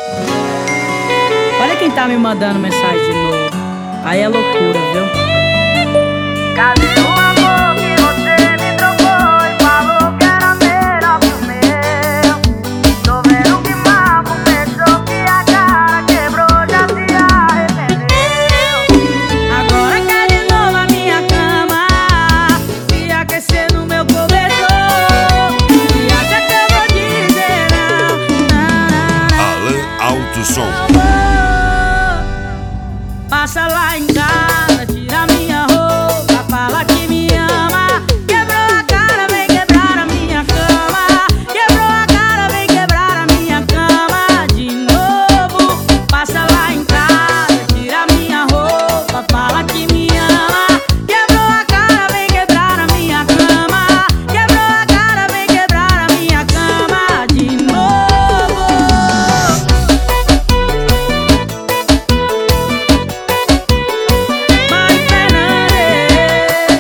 Olha quem tá me mandando mensagem de novo. Aí é loucura, viu? Cadê o amor que você me trocou e falou que era melhor que o meu? Tô vendo que mal começou, que a cara quebrou, já se arrependeu. Agora quer de novo a minha cama, se aquecer no meu cobertor. E acha que eu vou dizer não, não, não. Alan Alto Som. Amor, passa lá em casa, tira minha roupa, fala que me ama. Quebrou a cara, vem quebrar a minha cama. Quebrou a cara, vem quebrar a minha cama de novo. Passa lá em casa, tira minha roupa, fala que me ama. Quebrou a cara, vem quebrar a minha cama. Quebrou a cara, vem quebrar a minha cama de novo. Mari Fernandes,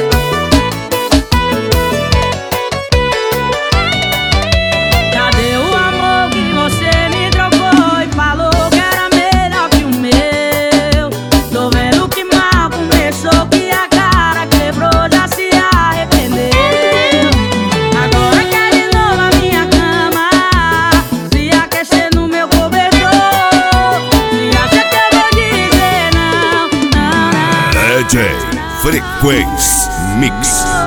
cadê o amor que você me trocou e falou que era melhor que o meu? Tô vendo que mal começou, que a cara quebrou, já se arrependeu. Agora quer de novo a minha cama, se aquecer no meu cobertor. Se acha que eu vou dizer não, não, não. DJ Frequência Mix.